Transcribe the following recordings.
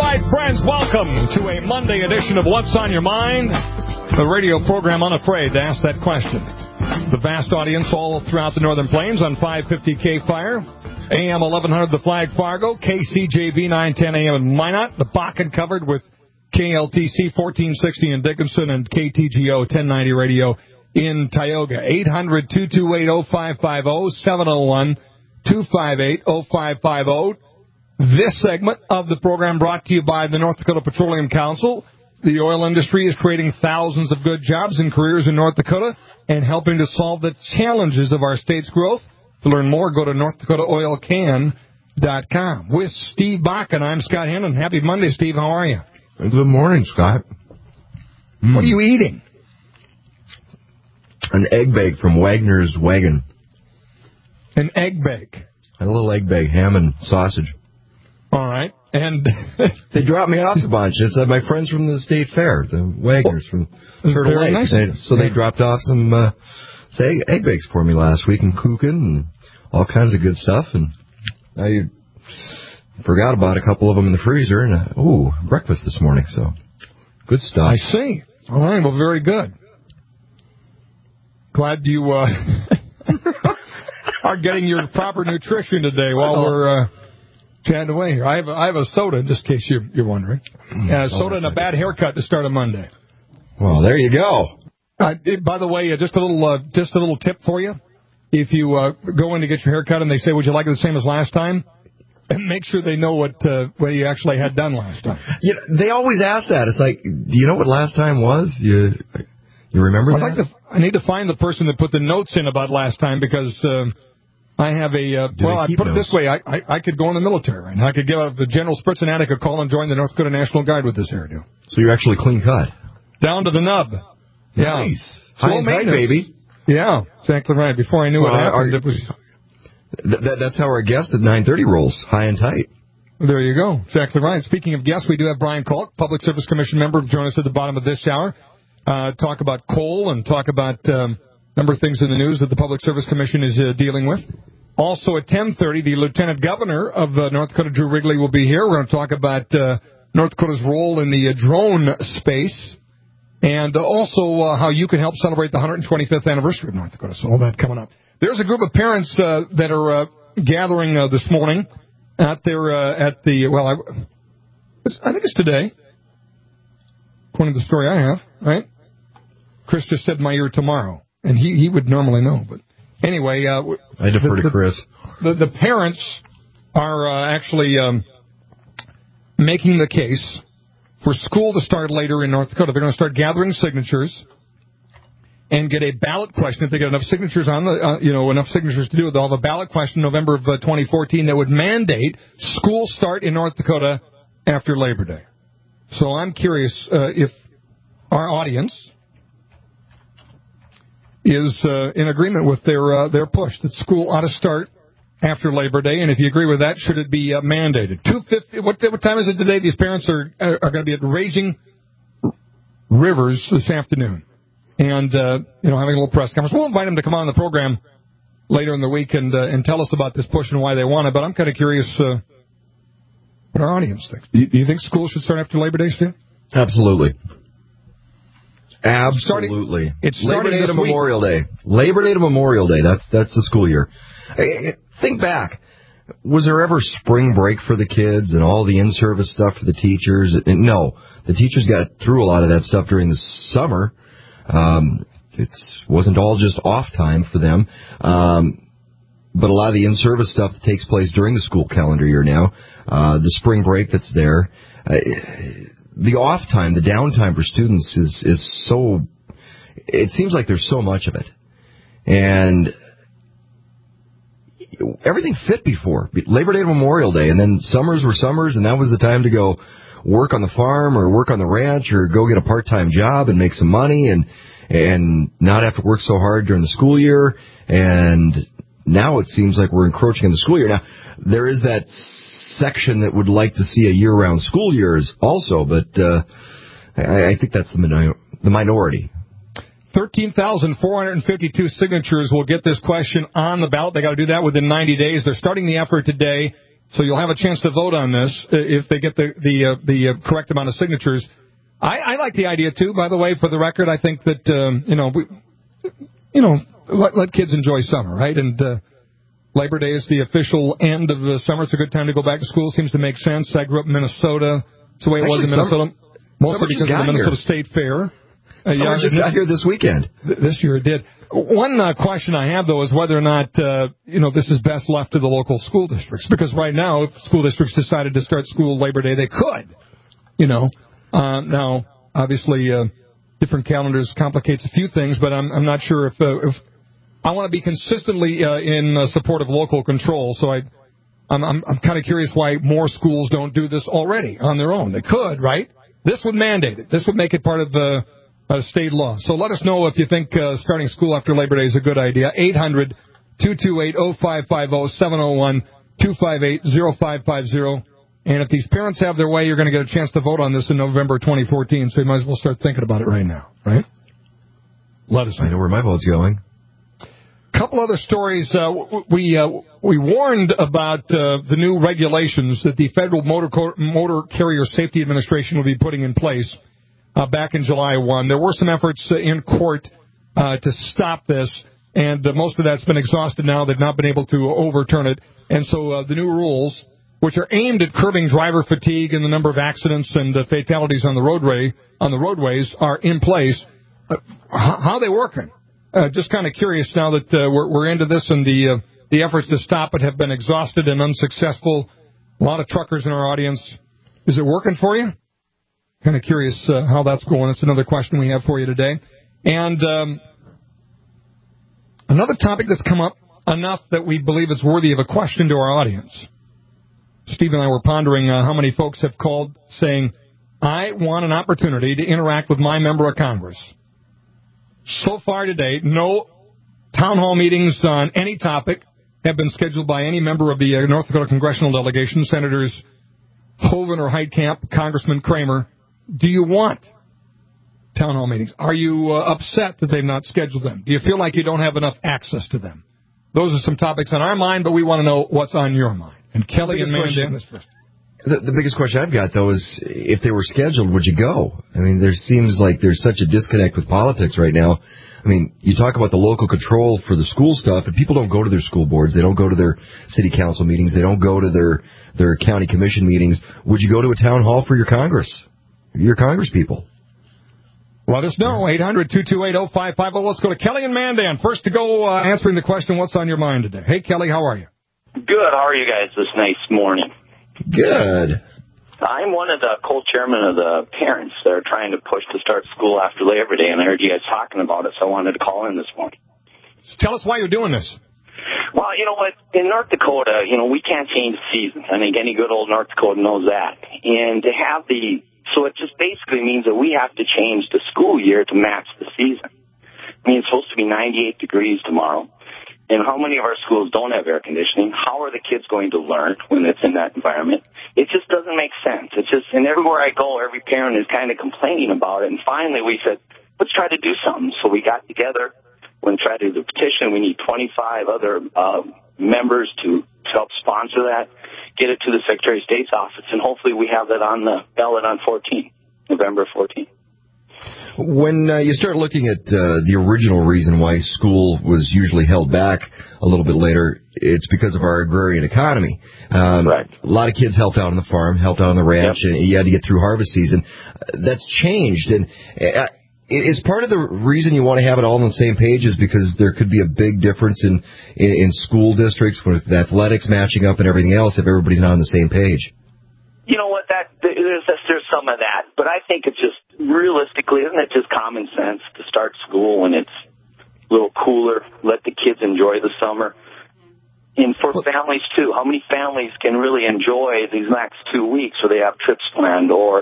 right, friends, welcome to a Monday edition of What's on Your Mind, the radio program unafraid to ask that question. The vast audience all throughout the Northern Plains on 550 K-Fire, AM 1100 The Flag Fargo, KCJV 910 AM in Minot, the Bakken covered with KLTC 1460 in Dickinson and KTGO 1090 radio in Tioga. 800-228-0550, 701-258-0550. This segment of the program brought to you by the North Dakota Petroleum Council. The oil industry is creating thousands of good jobs and careers in North Dakota and helping to solve the challenges of our state's growth. To learn more, go to NorthDakotaOilCan.com. With Steve Bakken, I'm Scott Hannon. Happy Monday, Steve. How are you? Good morning, Scott. What are you eating? An egg bake from Wagner's Wagon. An egg bake? A little egg bake, ham and sausage. All right. And they dropped me off a bunch. It's my friends from the state fair, the Wagners from Turtle Lake. Nice. They dropped off some egg bakes for me last week and cooking and all kinds of good stuff. And I forgot about a couple of them in the freezer. And breakfast this morning. So good stuff. I see. All right. Well, very good. Glad you are getting your proper nutrition today while we're chatting away here. I have a soda, just in case you're wondering. Soda and a bad haircut to start a Monday. Well, there you go. By the way, just a little tip for you. If you go in to get your haircut and they say, "Would you like it the same as last time?" And make sure they know what you actually had done last time. Yeah, they always ask that. It's like, do you know what last time was? You remember that? I need to find the person that put the notes in about last time because I have I put it this way. I could go in the military, right? And I could give the General Spritz-Attic a call and join the North Dakota National Guard with this hairdo. So you're actually clean cut. Down to the nub. Yeah. Nice. High and tight, baby. Yeah, exactly right. Before I knew what happened, it was... That's how our guest at 9:30 rolls, high and tight. There you go. Exactly right. Speaking of guests, we do have Brian Kalk, Public Service Commission member, join us at the bottom of this hour. Talk about coal and talk about a number of things in the news that the Public Service Commission is dealing with. Also at 10:30, the Lieutenant Governor of North Dakota, Drew Wrigley, will be here. We're going to talk about North Dakota's role in the drone space and also how you can help celebrate the 125th anniversary of North Dakota. So all that coming up. There's a group of parents that are gathering this morning out there I think it's today, according to the story I have, right? Chris just said my ear tomorrow, and he would normally know. But anyway... I defer to Chris. The parents are actually making the case for school to start later in North Dakota. They're going to start gathering signatures and get a ballot question. If they get enough signatures enough signatures to do it, they'll have a ballot question in November of 2014 that would mandate school start in North Dakota after Labor Day. So I'm curious if our audience is in agreement with their push that school ought to start after Labor Day, and if you agree with that, should it be mandated? 2:50. What time is it today? These parents are going to be at Raging Rivers this afternoon. And, having a little press conference. We'll invite them to come on the program later in the week and tell us about this push and why they want it. But I'm kind of curious what our audience thinks. Do you think school should start after Labor Day, Steve? Absolutely. Absolutely. It's Labor Day to Memorial Day. Labor Day to Memorial Day. That's the school year. Think back. Was there ever spring break for the kids and all the in-service stuff for the teachers? No. The teachers got through a lot of that stuff during the summer. It wasn't all just off time for them. But a lot of the in-service stuff that takes place during the school calendar year now, the spring break that's there, the off time, the downtime for students is so, it seems like there's so much of it. And everything fit before. Labor Day to Memorial Day, and then summers were summers, and that was the time to go work on the farm or work on the ranch or go get a part-time job and make some money and not have to work so hard during the school year. And now it seems like we're encroaching on the school year. Now, there is that section that would like to see a year-round school years also, but I think that's the minority. 13,452 signatures will get this question on the ballot. They got to do that within 90 days. They're starting the effort today. So you'll have a chance to vote on this if they get the correct amount of signatures. I like the idea, too, by the way, for the record. I think that, let kids enjoy summer, right? And Labor Day is the official end of the summer. It's a good time to go back to school. Seems to make sense. I grew up in Minnesota. It's the way it was in Minnesota. Mostly because of the Minnesota State Fair. Summer just got here this weekend. This year it did. One question I have, though, is whether or not, this is best left to the local school districts. Because right now, if school districts decided to start school Labor Day, they could. Now, obviously, different calendars complicates a few things, but I'm not sure if I want to be consistently in support of local control. So I'm kind of curious why more schools don't do this already on their own. They could, right? This would mandate it. This would make it part of the state law. So let us know if you think starting school after Labor Day is a good idea. 800-228-0550, 701-258-0550. And if these parents have their way, you're going to get a chance to vote on this in November 2014, so you might as well start thinking about it right now, right? Let us know. I know where my vote's going. A couple other stories. We warned about the new regulations that the Federal Motor Carrier Safety Administration will be putting in place back in July 1. There were some efforts in court to stop this, and most of that's been exhausted now. They've not been able to overturn it. And so the new rules, which are aimed at curbing driver fatigue and the number of accidents and fatalities on the roadways, are in place. How are they working? Just kind of curious now that we're into this, and the efforts to stop it have been exhausted and unsuccessful. A lot of truckers in our audience. Is it working for you? Kind of curious how that's going. That's another question we have for you today. And another topic that's come up enough that we believe it's worthy of a question to our audience. Steve and I were pondering how many folks have called saying, I want an opportunity to interact with my member of Congress. So far today, no town hall meetings on any topic have been scheduled by any member of the North Dakota congressional delegation, Senators Hoeven or Heitkamp, Congressman Kramer. Do you want town hall meetings? Are you upset that they've not scheduled them? Do you feel like you don't have enough access to them? Those are some topics on our mind, but we want to know what's on your mind. And Kelly and Mandan is first. The biggest question I've got, though, is if they were scheduled, would you go? I mean, there seems like there's such a disconnect with politics right now. I mean, you talk about the local control for the school stuff, and people don't go to their school boards. They don't go to their city council meetings. They don't go to their county commission meetings. Would you go to a town hall for your Congress, your Congress people? Let us know, 800-228-0550. Let's go to Kelly and Mandan. First to go answering the question, what's on your mind today? Hey, Kelly, how are you? Good. How are you guys this nice morning? Good. I'm one of the co-chairmen of the parents that are trying to push to start school after Labor Day, and I heard you guys talking about it, so I wanted to call in this morning. Tell us why you're doing this. Well, you know what? In North Dakota, we can't change the season. I think any good old North Dakotan knows that. And to have so it just basically means that we have to change the school year to match the season. I mean, it's supposed to be 98 degrees tomorrow. And how many of our schools don't have air conditioning? How are the kids going to learn when it's in that environment? It just doesn't make sense. And everywhere I go, every parent is kind of complaining about it. And finally we said, let's try to do something. So we got together. We're going to try to do the petition. We need 25 other members to help sponsor that, get it to the Secretary of State's office, and hopefully we have that on the ballot on November 14th. When you start looking at the original reason why school was usually held back a little bit later, it's because of our agrarian economy. Right. A lot of kids helped out on the farm, helped out on the ranch, and you had to get through harvest season. That's changed, and is part of the reason you want to have it all on the same page is because there could be a big difference in school districts with athletics matching up and everything else if everybody's not on the same page? You know what? There's some of that, but I think it's just realistically, isn't it just common sense to start school when it's a little cooler, let the kids enjoy the summer? And for families, too, how many families can really enjoy these next 2 weeks where they have trips planned or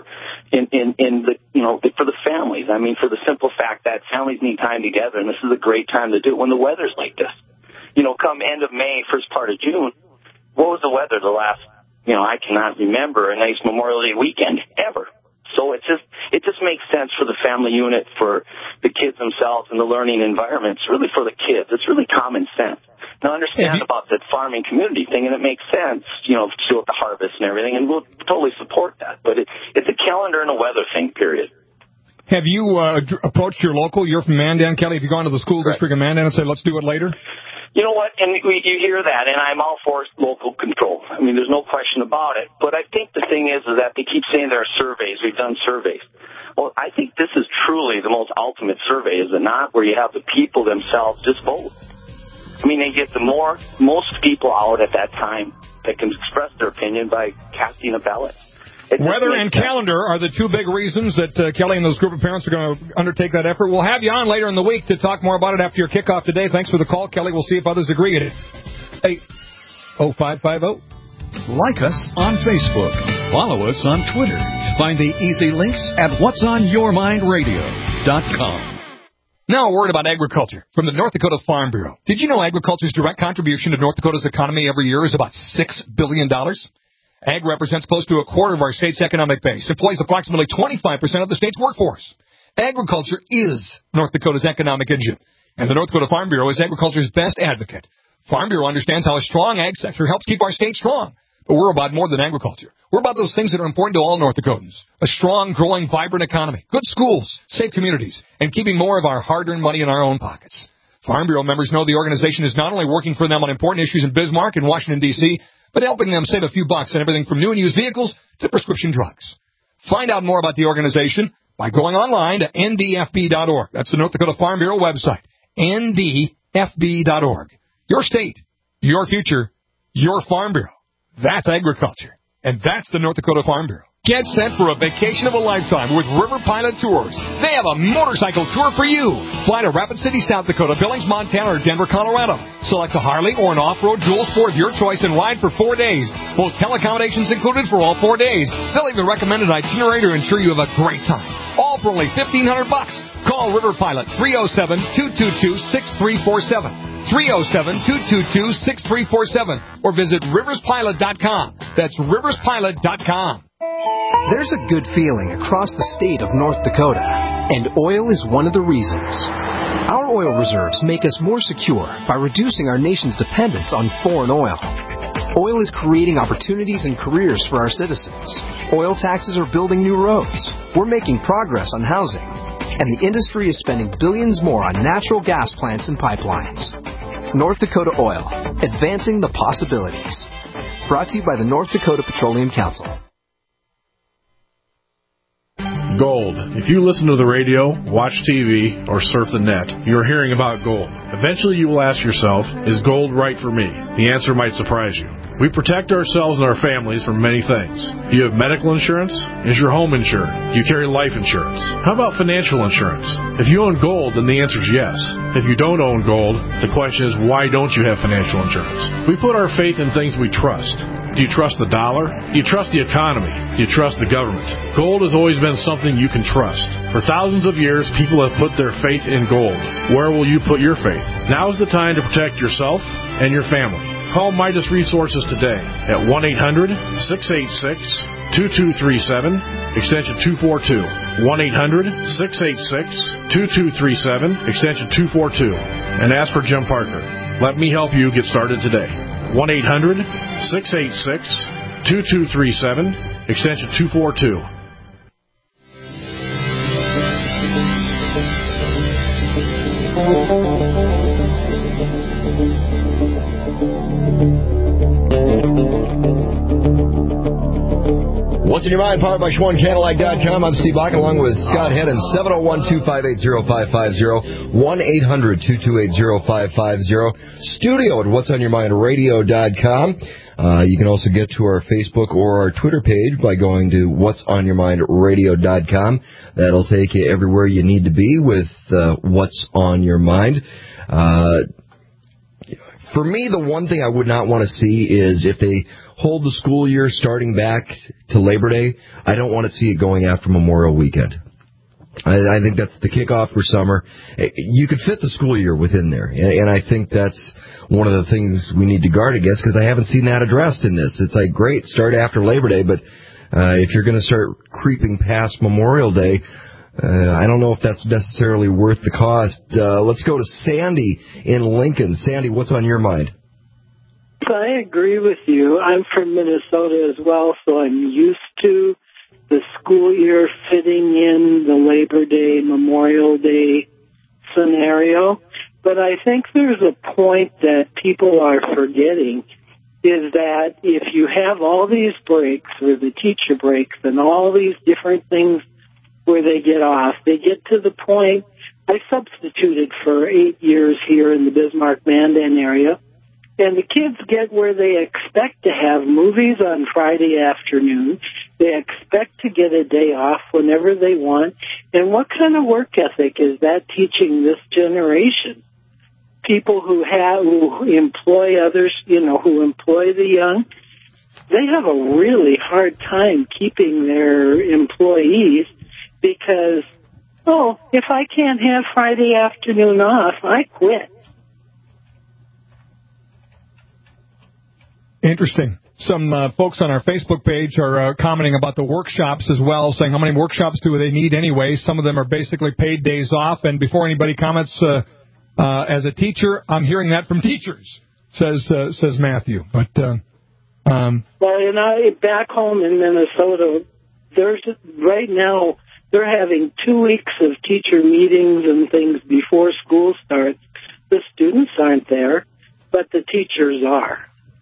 for the families? I mean, for the simple fact that families need time together, and this is a great time to do it when the weather's like this. Come end of May, first part of June, what was the weather the last, I cannot remember a nice Memorial Day weekend ever. So it just makes sense for the family unit, for the kids themselves and the learning environment. It's really for the kids. It's really common sense. Now, I understand about the farming community thing, and it makes sense, to do with the harvest and everything, and we'll totally support that. But it's a calendar and a weather thing, period. Have you approached your local? You're from Mandan, Kelly. Have you gone to the school district of Mandan and said, let's do it later? You know what, and you hear that, and I'm all for local control. I mean, there's no question about it. But I think the thing is that they keep saying there are surveys. We've done surveys. Well, I think this is truly the most ultimate survey, is it not, where you have the people themselves just vote. I mean, they get most people out at that time that can express their opinion by casting a ballot. Weather and calendar are the two big reasons that Kelly and those group of parents are going to undertake that effort. We'll have you on later in the week to talk more about it after your kickoff today. Thanks for the call, Kelly. We'll see if others agree with it. 80550. Like us on Facebook. Follow us on Twitter. Find the easy links at whatsonyourmindradio.com. Now a word about agriculture from the North Dakota Farm Bureau. Did you know agriculture's direct contribution to North Dakota's economy every year is about $6 billion? Ag represents close to a quarter of our state's economic base, employs approximately 25% of the state's workforce. Agriculture is North Dakota's economic engine, and the North Dakota Farm Bureau is agriculture's best advocate. Farm Bureau understands how a strong ag sector helps keep our state strong. But we're about more than agriculture. We're about those things that are important to all North Dakotans. A strong, growing, vibrant economy, good schools, safe communities, and keeping more of our hard-earned money in our own pockets. Farm Bureau members know the organization is not only working for them on important issues in Bismarck and Washington, D.C., but helping them save a few bucks on everything from new and used vehicles to prescription drugs. Find out more about the organization by going online to ndfb.org. That's the North Dakota Farm Bureau website, ndfb.org. Your state, your future, your Farm Bureau. That's agriculture. And that's the North Dakota Farm Bureau. Get set for a vacation of a lifetime with River Pilot Tours. They have a motorcycle tour for you. Fly to Rapid City, South Dakota, Billings, Montana, or Denver, Colorado. Select a Harley or an off-road dual sport of your choice and ride for 4 days. Hotel accommodations included for all 4 days. They'll even recommend an itinerary to ensure you have a great time. All for only $1,500. Call River Pilot 307-222-6347. 307-222-6347 or visit riverspilot.com. That's riverspilot.com. There's a good feeling across the state of North Dakota, and oil is one of the reasons. Our oil reserves make us more secure by reducing our nation's dependence on foreign oil. Oil is creating opportunities and careers for our citizens. Oil taxes are building new roads. We're making progress on housing. And the industry is spending billions more on natural gas plants and pipelines. North Dakota Oil, advancing the possibilities. Brought to you by the North Dakota Petroleum Council. Gold. If you listen to the radio, watch TV, or surf the net, you're hearing about gold. Eventually you will ask yourself, is gold right for me? The answer might surprise you. We protect ourselves and our families from many things. Do you have medical insurance? Is your home insured? Do you carry life insurance? How about financial insurance? If you own gold, then the answer is yes. If you don't own gold, the question is, why don't you have financial insurance? We put our faith in things we trust. Do you trust the dollar? Do you trust the economy? Do you trust the government? Gold has always been something you can trust. For thousands of years, people have put their faith in gold. Where will you put your faith? Now is the time to protect yourself and your family. Call Midas Resources today at 1-800-686-2237, extension 242. 1-800-686-2237, extension 242. And ask for Jim Parker. Let me help you get started today. 1-800-686-2237, extension 242. What's in your mind? Powered by SchwannCadillac.com. I'm Steve Black, along with Scott Hennon. 701-258-0550. 1-800-228-0550. Studio at whatsonyourmindradio.com. You can also get to our Facebook or our Twitter page by going to whatsonyourmindradio.com. That'll take you everywhere you need to be with What's on Your Mind. For me, the one thing I would not want to see is if they hold the school year starting back to Labor Day, I don't want to see it going after Memorial Weekend. I think that's the kickoff for summer. You could fit the school year within there, and I think that's one of the things we need to guard against, because I haven't seen that addressed in this. It's like, great, start after Labor Day, but if you're going to start creeping past Memorial Day, I don't know if that's necessarily worth the cost. Let's go to Sandy in Lincoln. Sandy, what's on your mind? I agree with you. I'm from Minnesota as well, so I'm used to the school year fitting in the Labor Day, Memorial Day scenario. But I think there's a point that people are forgetting, is that if you have all these breaks, or the teacher breaks, and all these different things where they get off, they get to the point. I substituted for 8 years here in the Bismarck-Mandan area, and the kids get where they expect to have movies on Friday afternoon. They expect to get a day off whenever they want. And what kind of work ethic is that teaching this generation? People who employ others, who employ the young, they have a really hard time keeping their employees because, if I can't have Friday afternoon off, I quit. Interesting. Some folks on our Facebook page are commenting about the workshops as well, saying how many workshops do they need anyway. Some of them are basically paid days off. And before anybody comments, as a teacher, I'm hearing that from teachers, says Matthew. But back home in Minnesota, right now they're having 2 weeks of teacher meetings and things before school starts. The students aren't there, but the teachers are.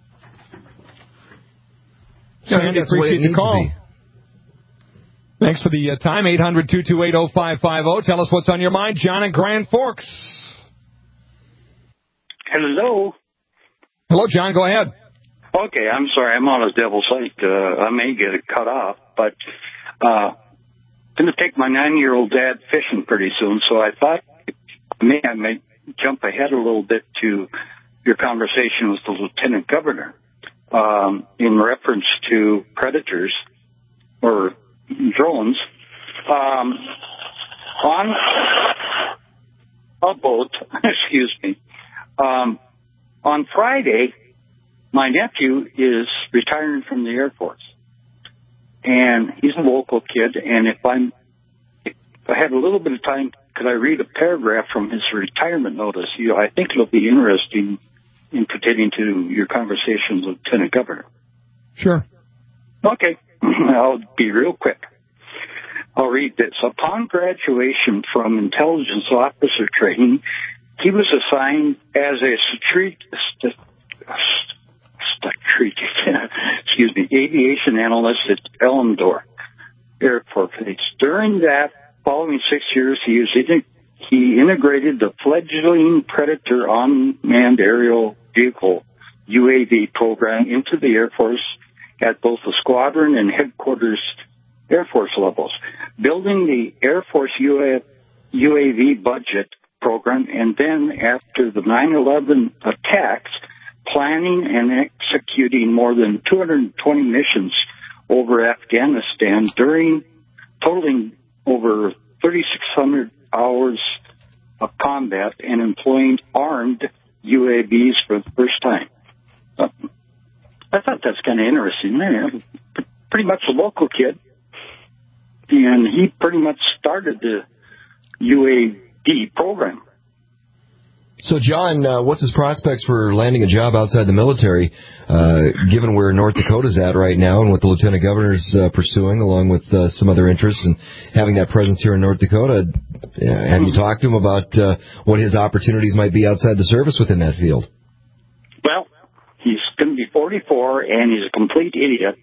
Sandy, appreciate the call. Thanks for the time. 800-228-0550. Tell us what's on your mind. John in Grand Forks. Hello. Hello, John. Go ahead. Okay, I'm sorry. I'm on a devil's site. I may get it cut off, but I'm going to take my 9-year-old dad fishing pretty soon, so I thought I may jump ahead a little bit to your conversation with the Lieutenant Governor. In reference to predators or drones on a boat, excuse me. On Friday, my nephew is retiring from the Air Force, and he's a local kid. And if I had a little bit of time, could I read a paragraph from his retirement notice? I think it'll be interesting in pertaining to your conversation with Lieutenant Governor. Sure. Okay. I'll be real quick. I'll read this. Upon graduation from intelligence officer training, he was assigned as a aviation analyst at Elmendorf Air Force Base. During that following 6 years, he integrated the fledgling Predator unmanned aerial vehicle UAV program into the Air Force at both the squadron and headquarters Air Force levels, building the Air Force UAV budget program, and then after the 9/11 attacks, planning and executing more than 220 missions over Afghanistan, totaling over 3,600 hours of combat and employing armed UAVs for the first time. I thought that's kind of interesting. Man, pretty much a local kid, and he pretty much started the UAV program. So, John, what's his prospects for landing a job outside the military, given where North Dakota's at right now and what the Lieutenant Governor's pursuing, along with some other interests, and having that presence here in North Dakota? Have you talked to him about what his opportunities might be outside the service within that field? Well, he's going to be 44, and he's a complete idiot.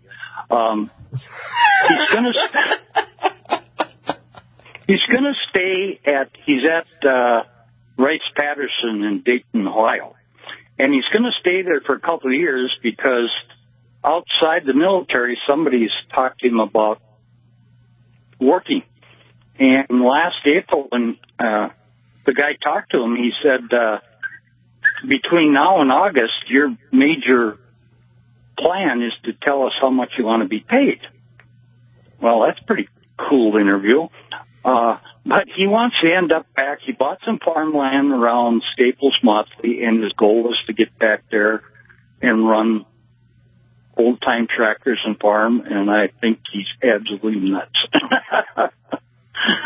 He's going to stay he's at Rice-Patterson in Dayton, Ohio. And he's going to stay there for a couple of years because outside the military, somebody's talked to him about working. And last April, when the guy talked to him, he said, between now and August, your major plan is to tell us how much you want to be paid. Well, that's a pretty cool interview. But he wants to end up back. He bought some farmland around Staples Motley, and his goal was to get back there and run old-time tractors and farm, and I think he's absolutely nuts.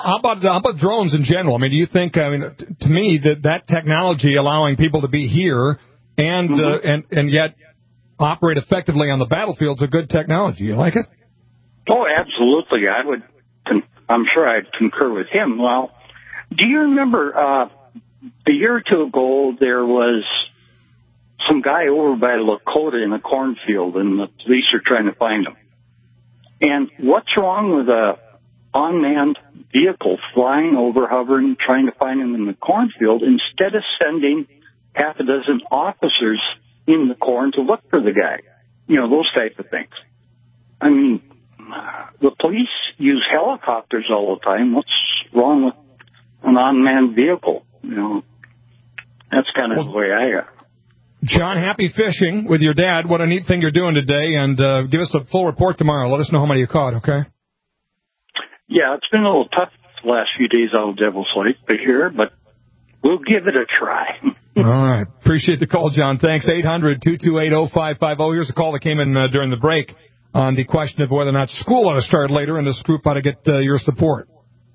How about drones in general? I mean, do you think? I mean, to me, that technology allowing people to be here and yet operate effectively on the battlefield is a good technology. You like it? Oh, absolutely. I'm sure I'd concur with him. Well, do you remember a year or two ago there was some guy over by Lakota in a cornfield, and the police are trying to find him. And what's wrong with a unmanned vehicle flying over, hovering, trying to find him in the cornfield instead of sending half a dozen officers in the corn to look for the guy? You know, those type of things. I mean, the police use helicopters all the time. What's wrong with an unmanned vehicle? You know, that's kind of the way I John, happy fishing with your dad. What a neat thing you're doing today. And give us a full report tomorrow. Let us know how many you caught, okay? Yeah, it's been a little tough the last few days out of Devil's Lake here, but we'll give it a try. All right. Appreciate the call, John. Thanks. 800-228-0550. Here's a call that came in during the break on the question of whether or not school ought to start later, and this group ought to get your support.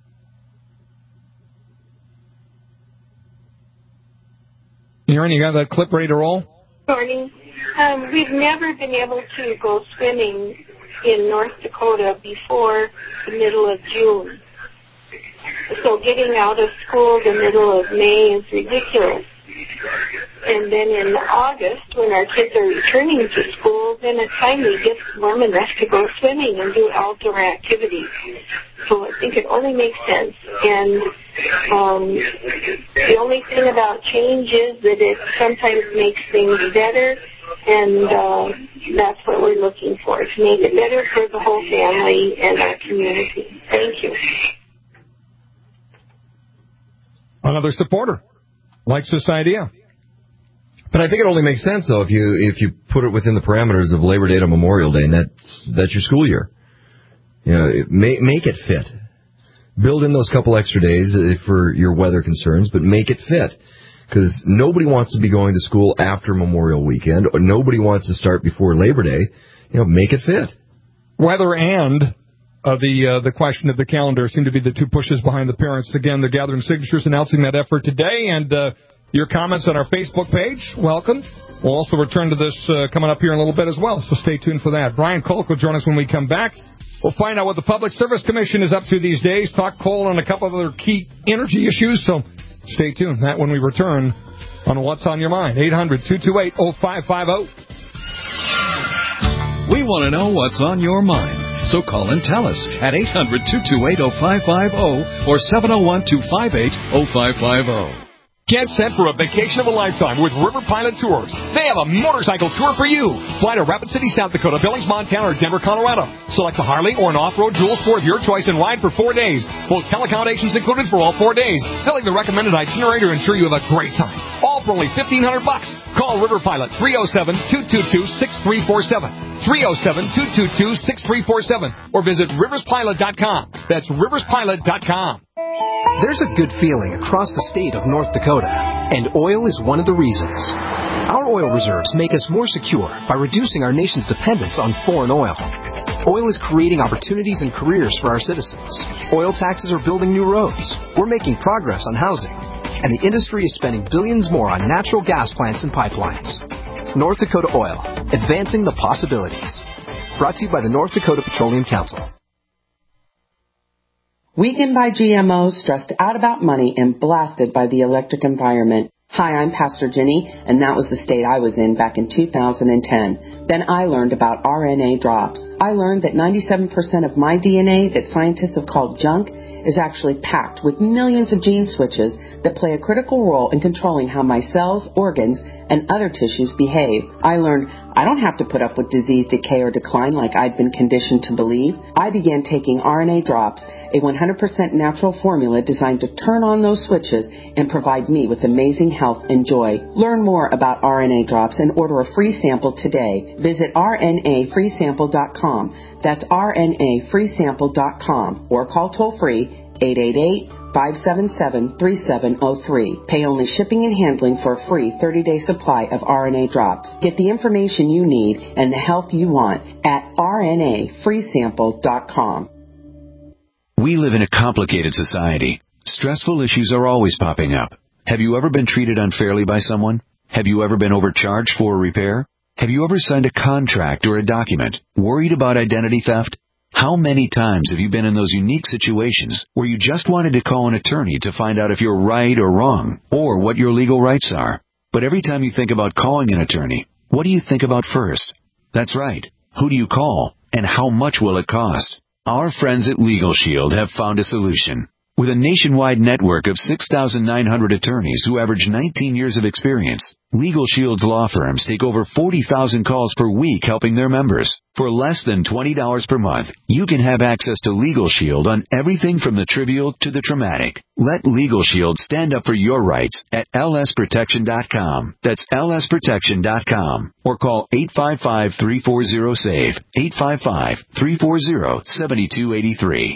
Aaron, you got that clip ready to roll? Morning. We've never been able to go swimming in North Dakota before the middle of June. So getting out of school the middle of May is ridiculous. And then in August, when our kids are returning to school, then it finally gets warm enough to go swimming and do outdoor activities. So I think it only makes sense. And the only thing about change is that it sometimes makes things better, and that's what we're looking for, to make it better for the whole family and our community. Thank you. Another supporter likes this idea. But I think it only makes sense, though, if you put it within the parameters of Labor Day to Memorial Day, and that's your school year. You know, make it fit. Build in those couple extra days for your weather concerns, but make it fit. Because nobody wants to be going to school after Memorial Weekend, or nobody wants to start before Labor Day. You know, make it fit. Weather and the question of the calendar seem to be the two pushes behind the parents. Again, they're gathering signatures announcing that effort today, and your comments on our Facebook page, welcome. We'll also return to this coming up here in a little bit as well, so stay tuned for that. Brian Kolk will join us when we come back. We'll find out what the Public Service Commission is up to these days, talk coal and a couple of other key energy issues, so stay tuned. That when we return on What's on Your Mind. 800-228-0550. We want to know what's on your mind, so call and tell us at 800-228-0550 or 701-258-0550. Get set for a vacation of a lifetime with River Pilot Tours. They have a motorcycle tour for you. Fly to Rapid City, South Dakota, Billings, Montana, or Denver, Colorado. Select a Harley or an off-road dual sport of your choice and ride for 4 days. Hotel accommodations included for all 4 days. They'll leave the recommended itinerary to ensure you have a great time. All for only $1,500. Call River Pilot 307-222-6347. 307-222-6347. Or visit riverspilot.com. That's riverspilot.com. There's a good feeling across the state of North Dakota, and oil is one of the reasons. Our oil reserves make us more secure by reducing our nation's dependence on foreign oil. Oil is creating opportunities and careers for our citizens. Oil taxes are building new roads. We're making progress on housing. And the industry is spending billions more on natural gas plants and pipelines. North Dakota Oil, advancing the possibilities. Brought to you by the North Dakota Petroleum Council. Weakened by GMOs, stressed out about money, and blasted by the electric environment. Hi, I'm Pastor Jenny, and that was the state I was in back in 2010. Then I learned about RNA drops. I learned that 97% of my DNA that scientists have called junk is actually packed with millions of gene switches that play a critical role in controlling how my cells, organs, and other tissues behave. I learned I don't have to put up with disease, decay, or decline like I'd been conditioned to believe. I began taking RNA drops, a 100% natural formula designed to turn on those switches and provide me with amazing health and joy. Learn more about RNA drops and order a free sample today. Visit rnafreesample.com. That's rnafreesample.com or call toll-free 888-577-3703. Pay only shipping and handling for a free 30-day supply of RNA drops. Get the information you need and the health you want at rnafreesample.com. We live in a complicated society. Stressful issues are always popping up. Have you ever been treated unfairly by someone? Have you ever been overcharged for a repair? Have you ever signed a contract or a document worried about identity theft? How many times have you been in those unique situations where you just wanted to call an attorney to find out if you're right or wrong, or what your legal rights are? But every time you think about calling an attorney, what do you think about first? That's right. Who do you call, and how much will it cost? Our friends at Legal Shield have found a solution. With a nationwide network of 6,900 attorneys who average 19 years of experience, Legal Shield's law firms take over 40,000 calls per week helping their members. For less than $20 per month, you can have access to Legal Shield on everything from the trivial to the traumatic. Let Legal Shield stand up for your rights at lsprotection.com. That's lsprotection.com. Or call 855-340-SAVE, 855-340-7283.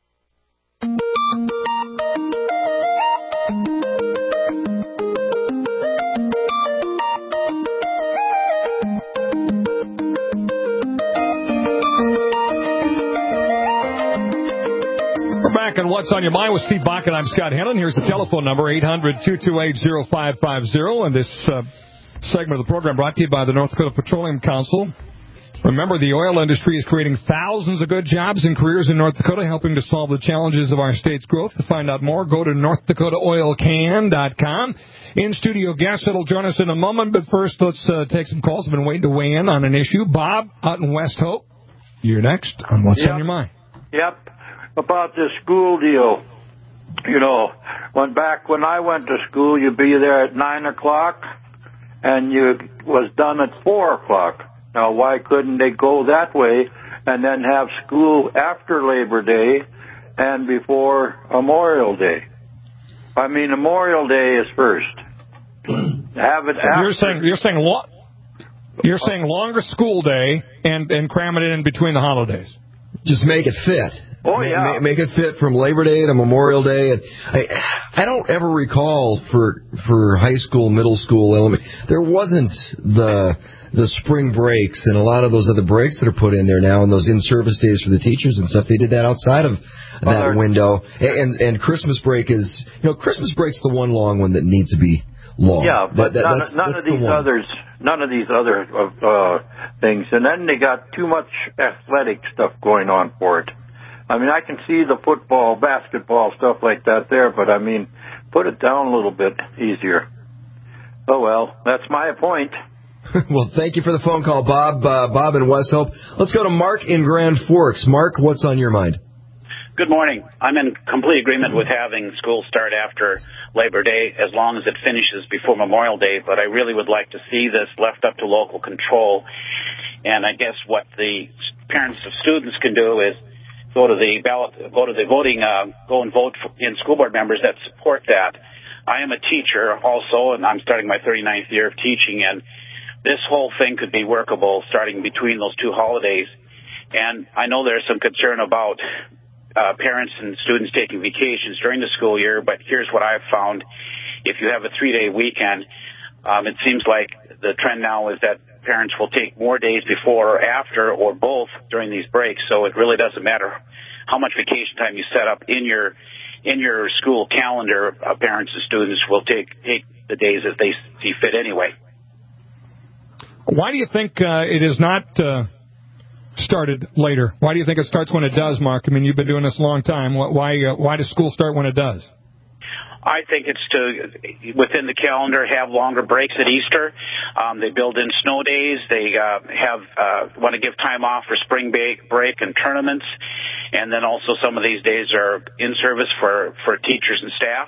Back on What's on Your Mind with Steve Bach, and I'm Scott Hannon. Here's the telephone number, 800-228-0550. And this segment of the program brought to you by the North Dakota Petroleum Council. Remember, the oil industry is creating thousands of good jobs and careers in North Dakota, helping to solve the challenges of our state's growth. To find out more, go to NorthDakotaOilCan.com. In-studio guests that'll join us in a moment, but first let's take some calls. I've been waiting to weigh in on an issue. Bob, out in West Hope, you're next on What's on Your Mind. Yep. About this school deal, you know, when I went to school, you'd be there at 9 o'clock, and you was done at 4 o'clock. Now, why couldn't they go that way and then have school after Labor Day and before Memorial Day? I mean, Memorial Day is first. Have it after. You're saying longer school day and cram it in between the holidays. Just make it fit. Oh, yeah. Make it fit from Labor Day to Memorial Day. And I don't ever recall for high school, middle school, elementary, there wasn't the spring breaks and a lot of those other breaks that are put in there now, and those in-service days for the teachers and stuff. They did that outside of that window. And Christmas break is, Christmas break's the one long one that needs to be long. Yeah, but none of these other things. And then they got too much athletic stuff going on for it. I mean, I can see the football, basketball, stuff like that there, but I mean, put it down a little bit easier. Oh, well, that's my point. Well, thank you for the phone call, Bob. Bob in West Hope. Let's go to Mark in Grand Forks. Mark, what's on your mind? Good morning. I'm in complete agreement with having school start after Labor Day as long as it finishes before Memorial Day, but I really would like to see this left up to local control. And I guess what the parents of students can do is go to the ballot, go and vote in school board members that support that. I am a teacher also, and I'm starting my 39th year of teaching, and this whole thing could be workable starting between those two holidays. And I know there's some concern about parents and students taking vacations during the school year, but here's what I've found. If you have a 3-day weekend, it seems like the trend now is that parents will take more days before or after or both during these breaks, so it really doesn't matter how much vacation time you set up in your school calendar. Parents and students will take the days as they see fit anyway. Why do you think it is not started later? Why do you think it starts when it does, Mark? I mean, you've been doing this a long time. Why does school start when it does? I think it's to, within the calendar, have longer breaks at Easter. They build in snow days. They want to give time off for spring break and tournaments. And then also some of these days are in service for teachers and staff.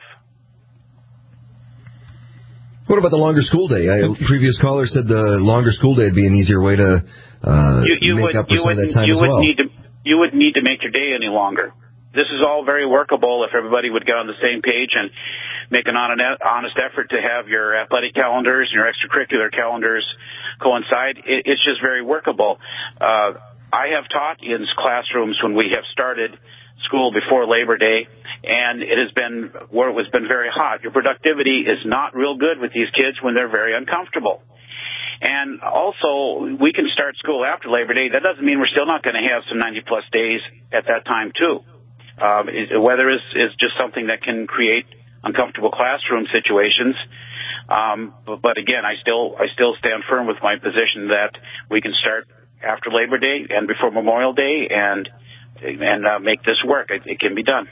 What about the longer school day? Previous caller said the longer school day would be an easier way to make up for some of that time as well. You wouldn't need to make your day any longer. This is all very workable if everybody would get on the same page and make an honest effort to have your athletic calendars and your extracurricular calendars coincide. It's just very workable. I have taught in classrooms when we have started school before Labor Day, and it has been where it has been very hot. Your productivity is not real good with these kids when they're very uncomfortable. And also, we can start school after Labor Day. That doesn't mean we're still not going to have some 90-plus days at that time, too. Weather is just something that can create uncomfortable classroom situations. But again, I still stand firm with my position that we can start after Labor Day and before Memorial Day and make this work. It can be done.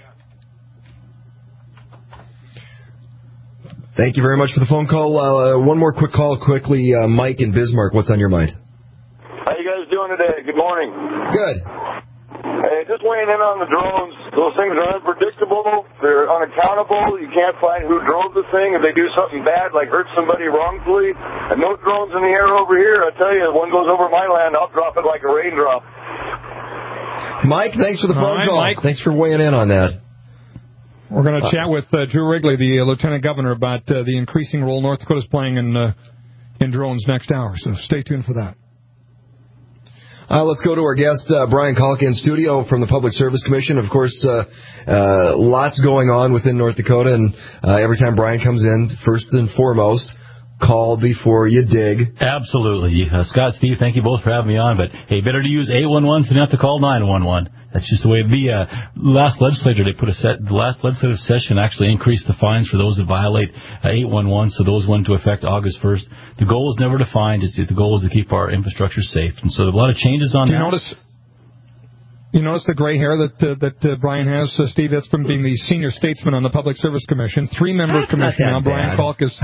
Thank you very much for the phone call. One more quick call quickly. Mike in Bismarck, what's on your mind? How you guys doing today? Good morning. Good. Hey, just weighing in on the drones. Those things are unpredictable. They're unaccountable. You can't find who drove the thing. If they do something bad, like hurt somebody wrongfully, and no drones in the air over here, I tell you, one goes over my land, I'll drop it like a raindrop. Mike, thanks for the phone call. Mike. Thanks for weighing in on that. We're going to chat with Drew Wrigley, the Lieutenant Governor, about the increasing role North Dakota's playing in drones next hour. So stay tuned for that. Let's go to our guest, Brian Kalk, in studio from the Public Service Commission. Of course, lots going on within North Dakota, and every time Brian comes in, first and foremost, call before you dig. Absolutely. Scott, Steve, thank you both for having me on, but hey, better to use 811 than have to call 911. That's just the way the last legislature, the last legislative session actually increased the fines for those that violate 811, so those went into effect August 1st. The goal is never to fine, the goal is to keep our infrastructure safe. And so a lot of changes on that. You notice the gray hair that Brian has, Steve? That's from being the senior statesman on the Public Service Commission. 3-member commission now. Brian Kalk is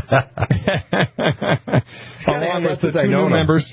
along with the 2 new members.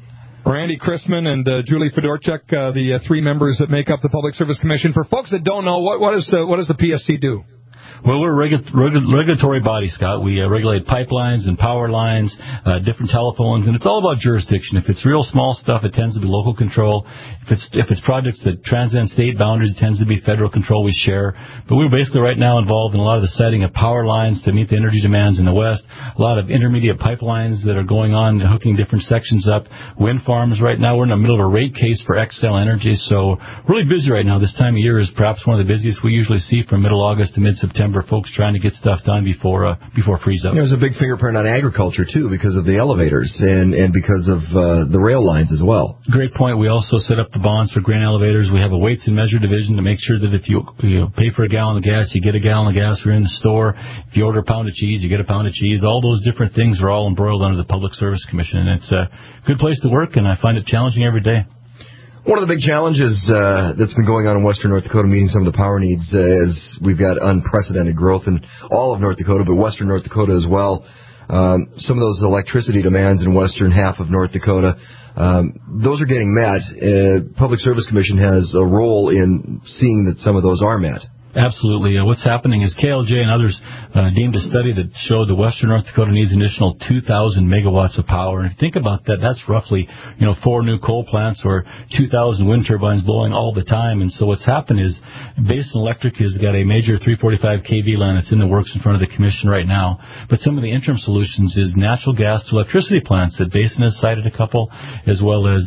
Randy Chrisman and Julie Fedorchuk, the 3 members that make up the Public Service Commission. For folks that don't know, what does the PSC do? Well, we're a regulatory body, Scott. We regulate pipelines and power lines, different telephones, and it's all about jurisdiction. If it's real small stuff, it tends to be local control. If it's projects that transcend state boundaries, it tends to be federal control we share. But we're basically right now involved in a lot of the setting of power lines to meet the energy demands in the West, a lot of intermediate pipelines that are going on, hooking different sections up, wind farms right now. We're in the middle of a rate case for Xcel Energy, so really busy right now. This time of year is perhaps one of the busiest we usually see from middle August to mid-September. Folks trying to get stuff done before freeze-up. There's a big fingerprint on agriculture, too, because of the elevators and because of the rail lines as well. Great point. We also set up the bonds for grain elevators. We have a weights and measure division to make sure that if you pay for a gallon of gas, you get a gallon of gas. You're in the store. If you order a pound of cheese, you get a pound of cheese. All those different things are all embroiled under the Public Service Commission, and it's a good place to work, and I find it challenging every day. One of the big challenges that's been going on in western North Dakota, meeting some of the power needs, is we've got unprecedented growth in all of North Dakota, but western North Dakota as well. Some of those electricity demands in western half of North Dakota, those are getting met. Public Service Commission has a role in seeing that some of those are met. Absolutely. What's happening is KLJ and others deemed a study that showed that western North Dakota needs an additional 2,000 megawatts of power. And if you think about that, that's roughly 4 new coal plants or 2,000 wind turbines blowing all the time. And so what's happened is Basin Electric has got a major 345 kV line that's in the works in front of the commission right now. But some of the interim solutions is natural gas to electricity plants that Basin has cited a couple, as well as,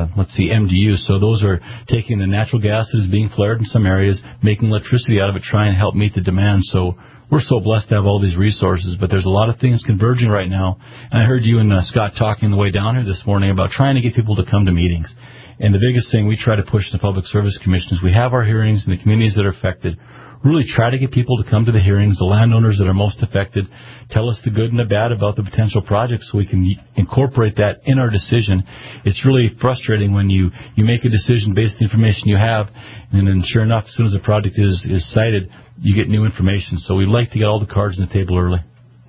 MDU. So those are taking the natural gas that is being flared in some areas, making electricity out of it, trying to help meet the demand. So we're so blessed to have all these resources, but there's a lot of things converging right now. And I heard you and Scott talking on the way down here this morning about trying to get people to come to meetings. And the biggest thing we try to push the Public Service Commission is we have our hearings in the communities that are affected. Really try to get people to come to the hearings, the landowners that are most affected, tell us the good and the bad about the potential projects so we can incorporate that in our decision. It's really frustrating when you make a decision based on the information you have, and then sure enough, as soon as the project is cited, you get new information. So we'd like to get all the cards on the table early.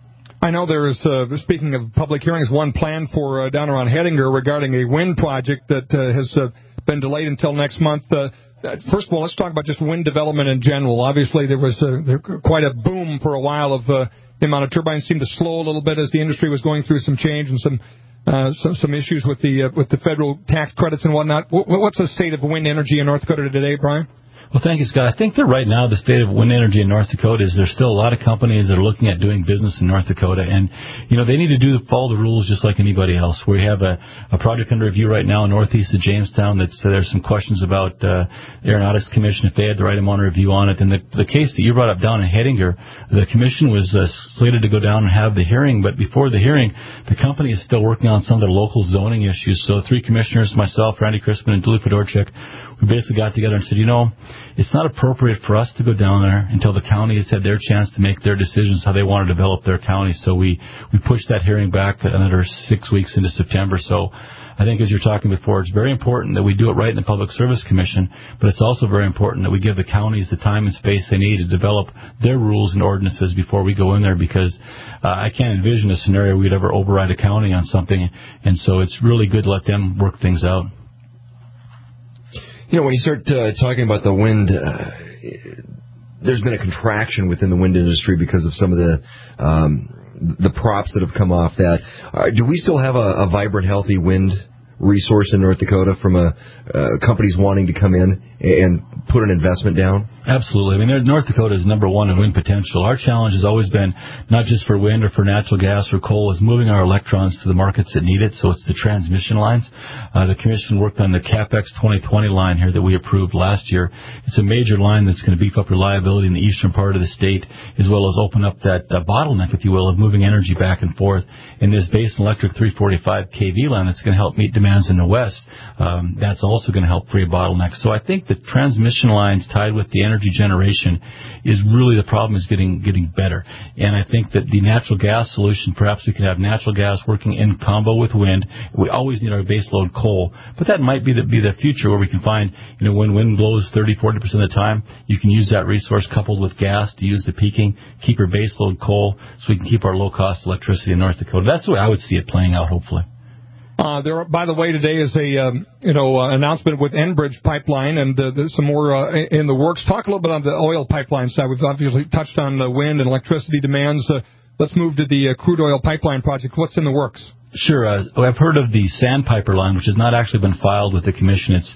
I know there is, speaking of public hearings, one planned for down around Hettinger regarding a wind project that has been delayed until next month. First of all, let's talk about just wind development in general. Obviously, there was quite a boom for a while of the amount of turbines seemed to slow a little bit as the industry was going through some change and some issues with the federal tax credits and whatnot. What's the state of wind energy in North Dakota today, Brian? Well, thank you, Scott. I think that right now the state of wind energy in North Dakota is there's still a lot of companies that are looking at doing business in North Dakota, and they need to follow the rules just like anybody else. We have a project under review right now northeast of Jamestown that's there's some questions about Aeronautics Commission if they had the right amount of review on it. And the case that you brought up down in Hettinger, the commission was slated to go down and have the hearing, but before the hearing, the company is still working on some of the local zoning issues. So 3 commissioners, myself, Randy Crispin, and Julie Fedorchuk, we basically got together and said, it's not appropriate for us to go down there until the county has had their chance to make their decisions how they want to develop their county. So we pushed that hearing back another 6 weeks into September. So I think as you're talking before, it's very important that we do it right in the Public Service Commission, but it's also very important that we give the counties the time and space they need to develop their rules and ordinances before we go in there, because I can't envision a scenario we'd ever override a county on something, and so it's really good to let them work things out. When you start talking about the wind, there's been a contraction within the wind industry because of some of the props that have come off that. Do we still have a vibrant, healthy wind resource in North Dakota from companies wanting to come in and put an investment down? Absolutely. I mean, North Dakota is number one in wind potential. Our challenge has always been, not just for wind or for natural gas or coal, is moving our electrons to the markets that need it, so it's the transmission lines. The Commission worked on the CapEx 2020 line here that we approved last year. It's a major line that's going to beef up reliability in the eastern part of the state, as well as open up that bottleneck, if you will, of moving energy back and forth. In this Basin Electric 345 kV line that's going to help meet demands in the west, that's also going to help free a bottleneck. So I think the transmission lines tied with the energy generation is really the problem, is getting better. And I think that the natural gas solution, perhaps we could have natural gas working in combo with wind. We always need our baseload coal, but that might be the future, where we can find, when wind blows 30-40% of the time, you can use that resource coupled with gas to use the peaking, keep your baseload coal, so we can keep our low-cost electricity in North Dakota. That's the way I would see it playing out, hopefully. There, by the way, today is a announcement with Enbridge pipeline, and there's some more in the works. Talk a little bit on the oil pipeline side. We've obviously touched on the wind and electricity demands. Let's move to the crude oil pipeline project. What's in the works? Sure. I've heard of the Sandpiper line, which has not actually been filed with the Commission. It's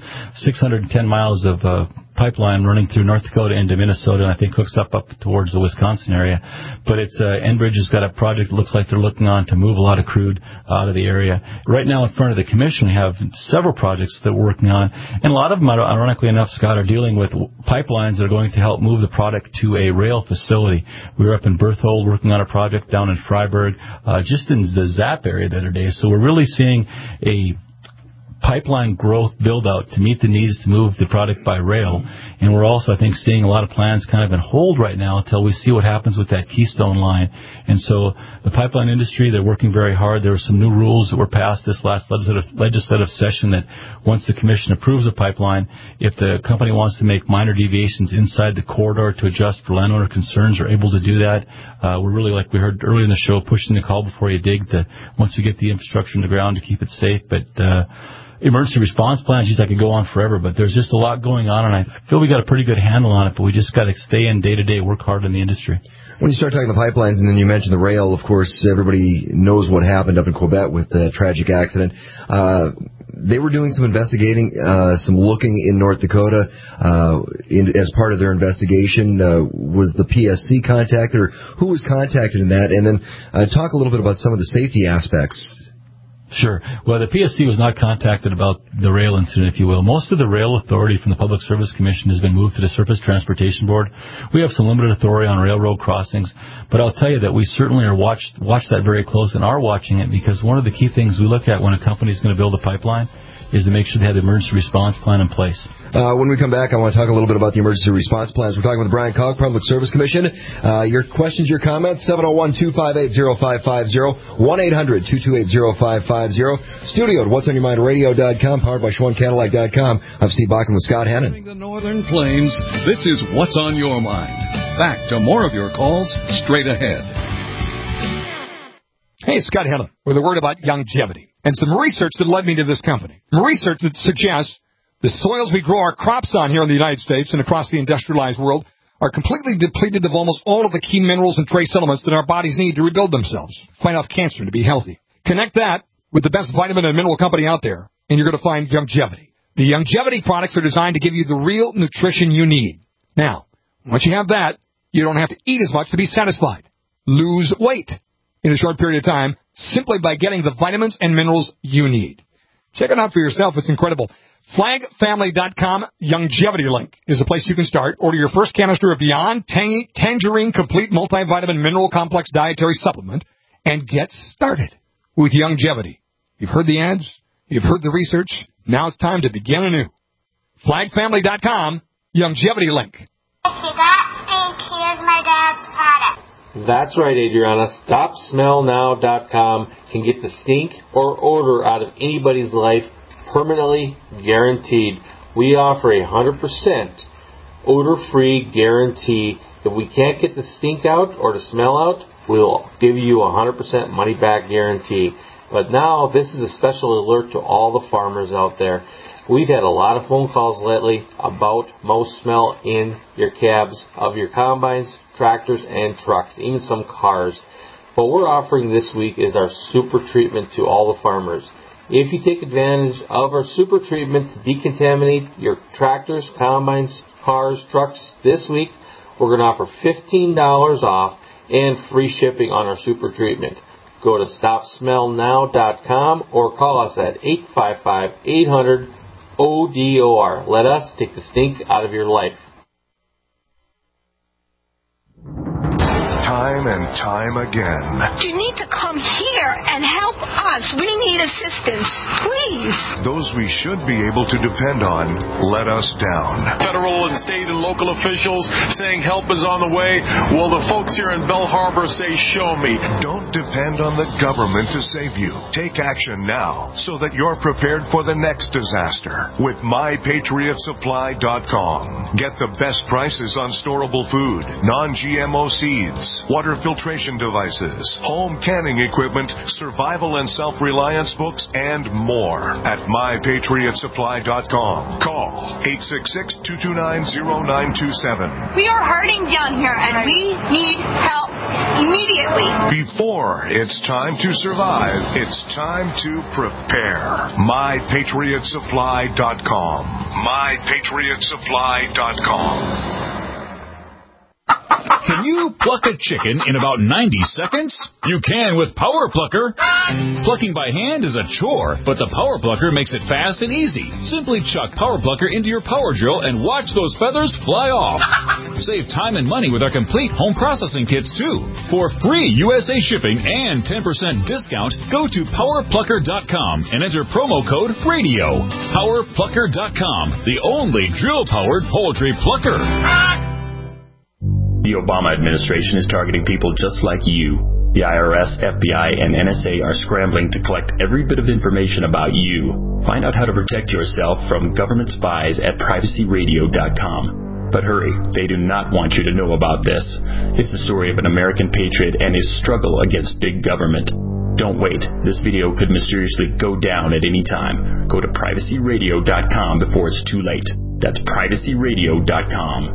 610 miles of pipeline running through North Dakota into Minnesota, and I think hooks up towards the Wisconsin area. But it's Enbridge has got a project that looks like they're looking on to move a lot of crude out of the area. Right now in front of the Commission, we have several projects that we're working on, and a lot of them, ironically enough, Scott, are dealing with pipelines that are going to help move the product to a rail facility. We were up in Berthold working on a project down in Freiburg, just in the ZAP area the other day. So we're really seeing a pipeline growth build-out to meet the needs to move the product by rail. And we're also, I think, seeing a lot of plans kind of in hold right now until we see what happens with that Keystone line. And so the pipeline industry, they're working very hard. There were some new rules that were passed this last legislative session that once the Commission approves a pipeline, if the company wants to make minor deviations inside the corridor to adjust for landowner concerns, are able to do that. We're really, like we heard earlier in the show, pushing the call before you dig, once we get the infrastructure in the ground to keep it safe. But emergency response plans, I could go on forever, but there's just a lot going on, and I feel we got a pretty good handle on it, but we just got to stay in day-to-day, work hard in the industry. When you start talking the pipelines, and then you mentioned the rail, of course, everybody knows what happened up in Quebec with the tragic accident. They were doing some investigating, some looking in North Dakota as part of their investigation. Was the PSC contacted, or who was contacted in that? And then talk a little bit about some of the safety aspects. Sure. Well, the PSC was not contacted about the rail incident, if you will. Most of the rail authority from the Public Service Commission has been moved to the Surface Transportation Board. We have some limited authority on railroad crossings, but I'll tell you that we certainly are watch that very close and are watching it, because one of the key things we look at when a company is going to build a pipeline is to make sure they have the emergency response plan in place. When we come back, I want to talk a little bit about the emergency response plans. We're talking with Brian Cogg, Public Service Commission. Your questions, your comments, 701-258-0550, 1-800-228-0550. Studio at whatsonyourmindradio.com, powered by SchwannCadillac.com. I'm Steve Bachman with Scott Hannon. The Northern Plains, this is What's on Your Mind. Back to more of your calls straight ahead. Hey, Scott Hannon with a word about longevity and some research that led me to this company. Research that suggests the soils we grow our crops on here in the United States and across the industrialized world are completely depleted of almost all of the key minerals and trace elements that our bodies need to rebuild themselves, fight off cancer, and to be healthy. Connect that with the best vitamin and mineral company out there, and you're going to find Longevity. The Longevity products are designed to give you the real nutrition you need. Now, once you have that, you don't have to eat as much to be satisfied. Lose weight in a short period of time simply by getting the vitamins and minerals you need. Check it out for yourself. It's incredible. FlagFamily.com Longevity link is the place you can start. Order your first canister of Beyond Tangy Tangerine Complete Multivitamin Mineral Complex Dietary Supplement and get started with Longevity. You've heard the ads. You've heard the research. Now it's time to begin anew. Flagfamily.com, longevity link. Okay, that stink. Here's my dad's product. That's right, Adriana. StopSmellNow.com can get the stink or odor out of anybody's life permanently guaranteed. We offer a 100% odor-free guarantee. If we can't get the stink out or the smell out, we'll give you a 100% money-back guarantee. But now, this is a special alert to all the farmers out there. We've had a lot of phone calls lately about mouse smell in your cabs of your combines, tractors, and trucks, even some cars. What we're offering this week is our super treatment to all the farmers. If you take advantage of our super treatment to decontaminate your tractors, combines, cars, trucks this week, we're going to offer $15 off and free shipping on our super treatment. Go to StopSmellNow.com or call us at 855-800-ODOR. Let us take the stink out of your life. Time and time again. You need to come here and help us. We need assistance, please. Those we should be able to depend on let us down. Federal and state and local officials saying help is on the way. Well, the folks here in Bell Harbor say, show me. Don't depend on the government to save you. Take action now so that you're prepared for the next disaster with MyPatriotSupply.com. Get the best prices on storable food, non-GMO seeds, water filtration devices, home canning equipment, survival and self-reliance books, and more at MyPatriotSupply.com. Call 866-229-0927. We are hurting down here, and we need help immediately. Before it's time to survive, it's time to prepare. MyPatriotSupply.com. MyPatriotSupply.com. Can you pluck a chicken in about 90 seconds? You can with Power Plucker. Plucking by hand is a chore, but the Power Plucker makes it fast and easy. Simply chuck Power Plucker into your power drill and watch those feathers fly off. Save time and money with our complete home processing kits, too. For free USA shipping and 10% discount, go to PowerPlucker.com and enter promo code RADIO. PowerPlucker.com, the only drill-powered poultry plucker. The Obama administration is targeting people just like you. The IRS, FBI, and NSA are scrambling to collect every bit of information about you. Find out how to protect yourself from government spies at privacyradio.com. But hurry, they do not want you to know about this. It's the story of an American patriot and his struggle against big government. Don't wait. This video could mysteriously go down at any time. Go to privacyradio.com before it's too late. That's privacyradio.com.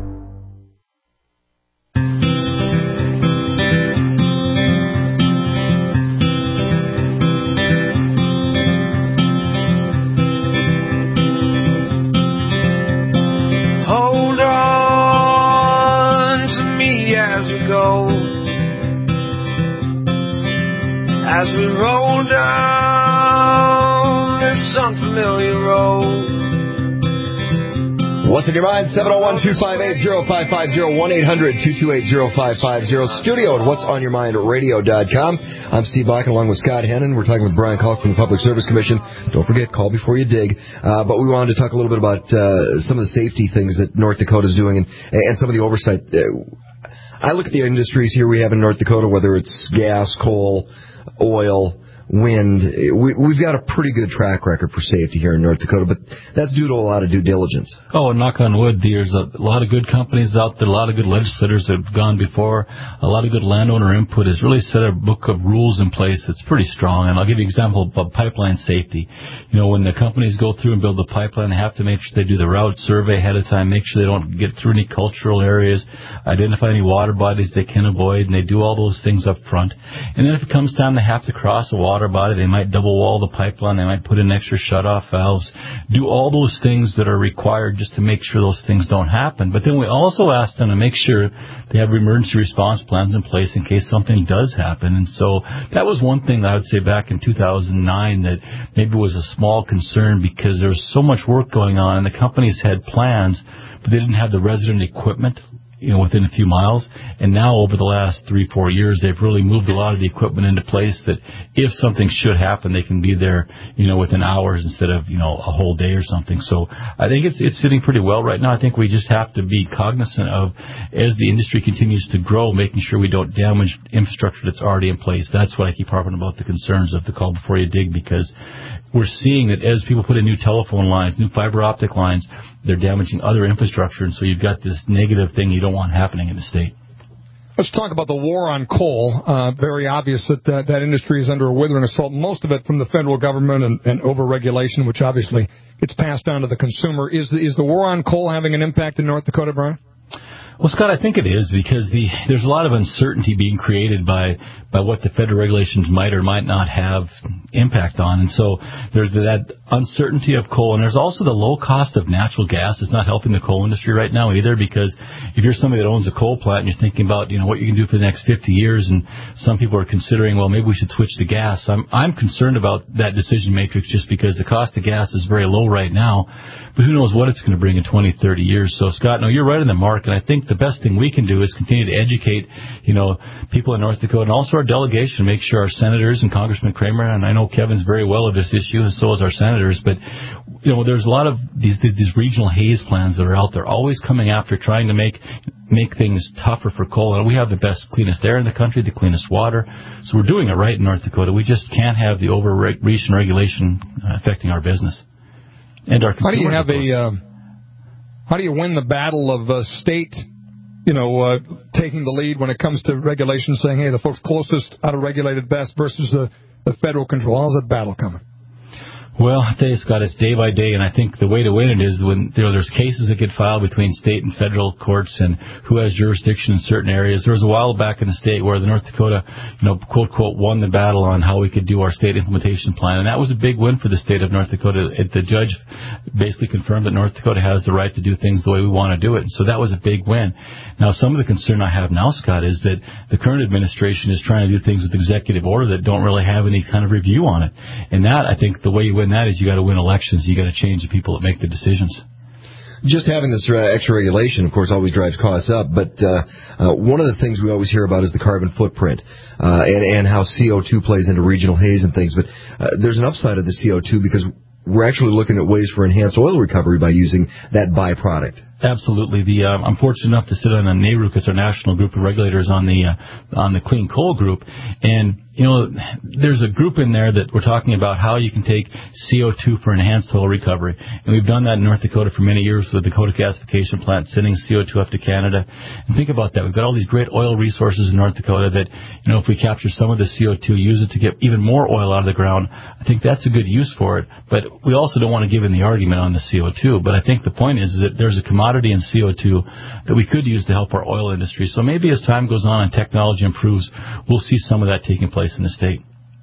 As we roll down this unfamiliar road. What's in your mind? 701-258-0550, 1-800-228-0550. Studio at whatsonyourmindradio.com. I'm Steve Black along with Scott Hennon. We're talking with Brian Kalk from the Public Service Commission. Don't forget, call before you dig. But we wanted to talk a little bit about some of the safety things that North Dakota is doing and some of the oversight. I look at the industries here we have in North Dakota, whether it's gas, coal, oil, wind. We've got a pretty good track record for safety here in North Dakota, but that's due to a lot of due diligence. Oh, and knock on wood, there's a lot of good companies out there, a lot of good legislators that have gone before, a lot of good landowner input has really set a book of rules in place that's pretty strong. And I'll give you an example of pipeline safety. You know, when the companies go through and build the pipeline, they have to make sure they do the route survey ahead of time, make sure they don't get through any cultural areas, identify any water bodies they can avoid, and they do all those things up front. And then if it comes time they have to cross a water body, they might double wall the pipeline, they might put in extra shut-off valves, do all those things that are required just to make sure those things don't happen. But then we also ask them to make sure they have emergency response plans in place in case something does happen. And so that was one thing that I would say back in 2009 that maybe was a small concern because there was so much work going on and the companies had plans, but they didn't have the resident equipment within a few miles. And now over the last 3-4 years, they've really moved a lot of the equipment into place that if something should happen, they can be there, within hours instead of, a whole day or something. So I think it's sitting pretty well right now. I think we just have to be cognizant of, as the industry continues to grow, making sure we don't damage infrastructure that's already in place. That's what I keep harping about, the concerns of the call before you dig, because we're seeing that as people put in new telephone lines, new fiber optic lines, they're damaging other infrastructure, and so you've got this negative thing you don't want happening in the state. Let's talk about the war on coal. Very obvious that industry is under a withering assault, most of it from the federal government and over-regulation, which obviously gets passed on to the consumer. Is the war on coal having an impact in North Dakota, Brian? Well, Scott, I think it is, because there's a lot of uncertainty being created by what the federal regulations might or might not have impact on. And so there's that uncertainty of coal, and there's also the low cost of natural gas. It's not helping the coal industry right now either, because if you're somebody that owns a coal plant and you're thinking about, what you can do for the next 50 years, and some people are considering, well, maybe we should switch to gas. I'm concerned about that decision matrix just because the cost of gas is very low right now, but who knows what it's going to bring in 20, 30 years. So, Scott, no, you're right in the mark, and I think the best thing we can do is continue to educate, people in North Dakota and also our delegation, make sure our senators and Congressman Kramer, and I know Kevin's very well of this issue, and so is our senators, but, there's a lot of these regional haze plans that are out there, always coming after trying to make things tougher for coal. And we have the best, cleanest air in the country, the cleanest water. So we're doing it right in North Dakota. We just can't have the overreach and regulation affecting our business and our consumer. How do you win the battle of state, taking the lead when it comes to regulations, saying, hey, the folks closest out of regulated best versus the federal control? How's that battle coming? Well, I tell you, Scott, it's day by day, and I think the way to win it is when there's cases that get filed between state and federal courts and who has jurisdiction in certain areas. There was a while back in the state where the North Dakota, quote, quote, won the battle on how we could do our state implementation plan, and that was a big win for the state of North Dakota. The judge basically confirmed that North Dakota has the right to do things the way we want to do it, and so that was a big win. Now, some of the concern I have now, Scott, is that the current administration is trying to do things with executive order that don't really have any kind of review on it, and that, I think, the way you win that is you got to win elections. You got to change the people that make the decisions. Just having this extra regulation, of course, always drives costs up. But one of the things we always hear about is the carbon footprint and how CO2 plays into regional haze and things. But there's an upside of the CO2 because we're actually looking at ways for enhanced oil recovery by using that byproduct. Absolutely. I'm fortunate enough to sit on a NARUC, it's our national group of regulators on the clean coal group, and there's a group in there that we're talking about how you can take CO2 for enhanced oil recovery, and we've done that in North Dakota for many years with the Dakota Gasification Plant, sending CO2 up to Canada. And think about that. We've got all these great oil resources in North Dakota that, if we capture some of the CO2, use it to get even more oil out of the ground, I think that's a good use for it. But we also don't want to give in the argument on the CO2. But I think the point is that there's a commodity in CO2 that we could use to help our oil industry. So maybe as time goes on and technology improves, we'll see some of that taking place in the state.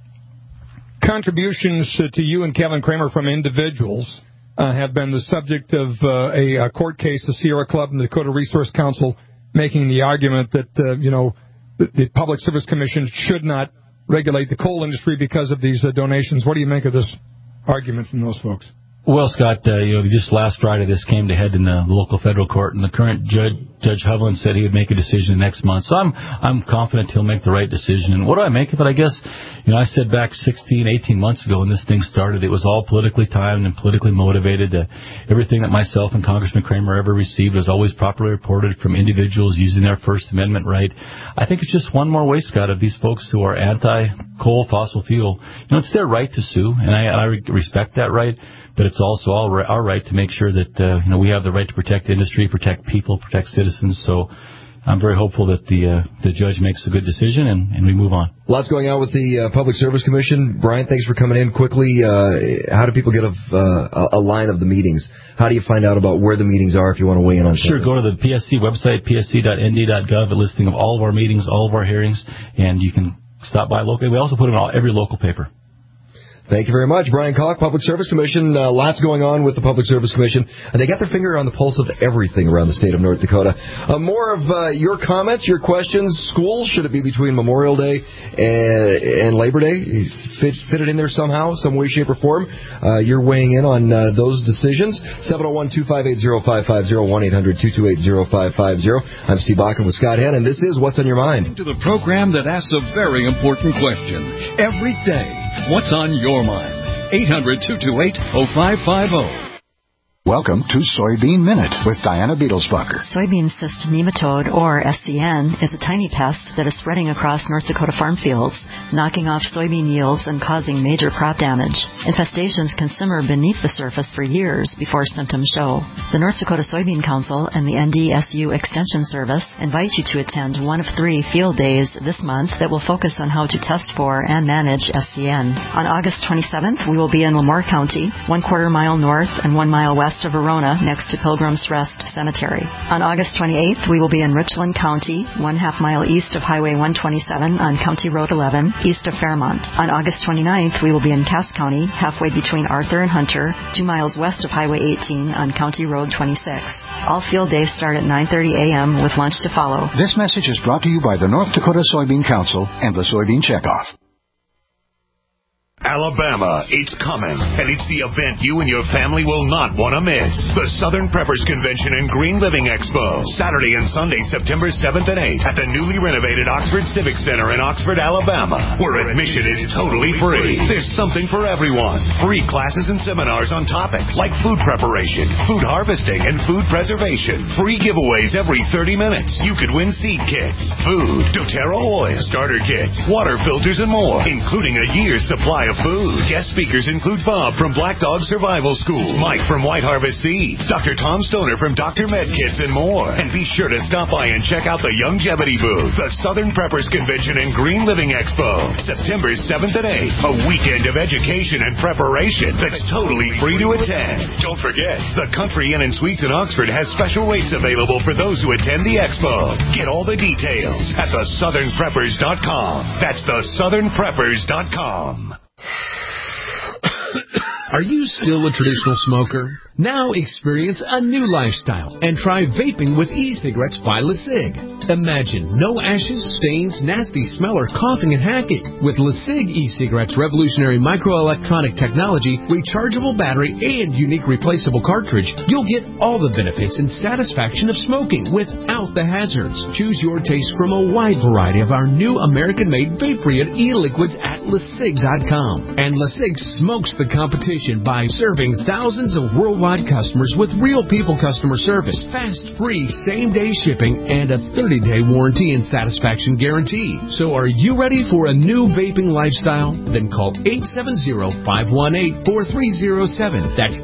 Contributions to you and Kevin Kramer from individuals have been the subject of a court case, the Sierra Club and the Dakota Resource Council, making the argument that, the Public Service Commission should not regulate the coal industry because of these donations. What do you make of this argument from those folks? Well, Scott, just last Friday this came to head in the local federal court, and the current Judge Hovland said he would make a decision next month. So I'm confident he'll make the right decision. And what do I make of it? I guess, I said back 16, 18 months ago when this thing started, it was all politically timed and politically motivated. Everything that myself and Congressman Kramer ever received was always properly reported from individuals using their First Amendment right. I think it's just one more way, Scott, of these folks who are anti-coal, fossil fuel. It's their right to sue, and I respect that right. But it's also our right to make sure that we have the right to protect industry, protect people, protect citizens. So I'm very hopeful that the judge makes a good decision and we move on. Lots going on with the Public Service Commission. Brian, thanks for coming in quickly. How do people get a line of the meetings? How do you find out about where the meetings are if you want to weigh in on something? Sure, go to the PSC website, psc.nd.gov, a listing of all of our meetings, all of our hearings, and you can stop by locally. We also put them in every local paper. Thank you very much. Brian Koch, Public Service Commission. Lots going on with the Public Service Commission. And they got their finger on the pulse of everything around the state of North Dakota. More of your comments, your questions. Schools, should it be between Memorial Day and Labor Day? Fit it in there somehow, some way, shape, or form. You're weighing in on those decisions. 701-258-0550, 1-800-228-0550. I'm Steve Bakken with Scott Henn, and this is What's on Your Mind. To the program that asks a very important question every day. What's on your mind? 800-228-0550. Welcome to Soybean Minute with Diana Beetlesbacher. Soybean cyst nematode, or SCN, is a tiny pest that is spreading across North Dakota farm fields, knocking off soybean yields and causing major crop damage. Infestations can simmer beneath the surface for years before symptoms show. The North Dakota Soybean Council and the NDSU Extension Service invite you to attend one of 3 field days this month that will focus on how to test for and manage SCN. On August 27th, we will be in Lemoore County, 1/4 mile north and 1 mile west of Verona, next to Pilgrim's Rest Cemetery. On August 28th, we will be in Richland County, 1/2 mile east of Highway 127 on County Road 11, east of Fairmont. On August 29th, we will be in Cass County, halfway between Arthur and Hunter, 2 miles west of Highway 18 on County Road 26. All field days start at 9:30 a.m. with lunch to follow. This message is brought to you by the North Dakota Soybean Council and the Soybean Checkoff. Alabama, it's coming, and it's the event you and your family will not want to miss. The Southern Preppers Convention and Green Living Expo, Saturday and Sunday, September 7th and 8th at the newly renovated Oxford Civic Center in Oxford, Alabama, where admission is totally free. There's something for everyone. Free classes and seminars on topics like food preparation, food harvesting, and food preservation. Free giveaways every 30 minutes. You could win seed kits, food, doTERRA oil, starter kits, water filters, and more, including a year's supply of food. Guest speakers include Bob from Black Dog Survival School, Mike from White Harvest Seeds, Dr. Tom Stoner from Dr. Medkits, and more. And be sure to stop by and check out the Longevity booth, the Southern Preppers Convention and Green Living Expo, September 7th and 8th, a weekend of education and preparation that's totally free to attend. Don't forget, the Country Inn and Suites in Oxford has special rates available for those who attend the expo. Get all the details at thesouthernpreppers.com. That's thesouthernpreppers.com. Are you still a traditional smoker? Now experience a new lifestyle and try vaping with e-cigarettes by LeSig. Imagine no ashes, stains, nasty smell, or coughing and hacking. With LeSig e-cigarettes' revolutionary microelectronic technology, rechargeable battery, and unique replaceable cartridge, you'll get all the benefits and satisfaction of smoking without the hazards. Choose your taste from a wide variety of our new American-made Vaporeon e-liquids at LeSig.com. And LeSig smokes the competition by serving thousands of worldwide customers with real people customer service, fast, free, same-day shipping, and a 30-day warranty and satisfaction guarantee. So are you ready for a new vaping lifestyle? Then call 870-518-4307. That's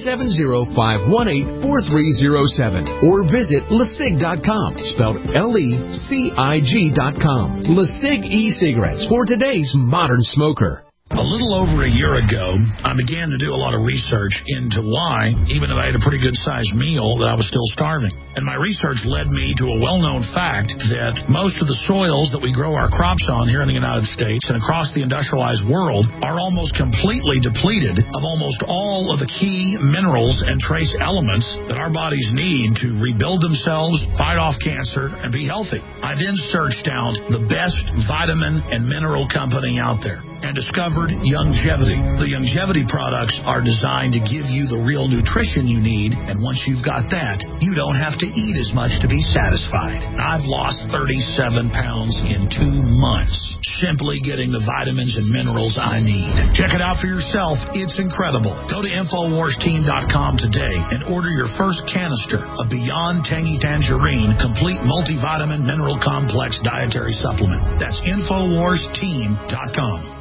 870-518-4307. Or visit LeSig.com, spelled LECIG.com. LeSig e-cigarettes for today's modern smoker. A little over a year ago, I began to do a lot of research into why, even if I had a pretty good-sized meal, that I was still starving. And my research led me to a well-known fact that most of the soils that we grow our crops on here in the United States and across the industrialized world are almost completely depleted of almost all of the key minerals and trace elements that our bodies need to rebuild themselves, fight off cancer, and be healthy. I then searched out the best vitamin and mineral company out there and discovered Longevity. The Longevity products are designed to give you the real nutrition you need, and once you've got that, you don't have to eat as much to be satisfied. I've lost 37 pounds in 2 months, simply getting the vitamins and minerals I need. Check it out for yourself. It's incredible. Go to InfoWarsTeam.com today and order your first canister of Beyond Tangy Tangerine Complete Multivitamin Mineral Complex Dietary Supplement. That's InfoWarsTeam.com.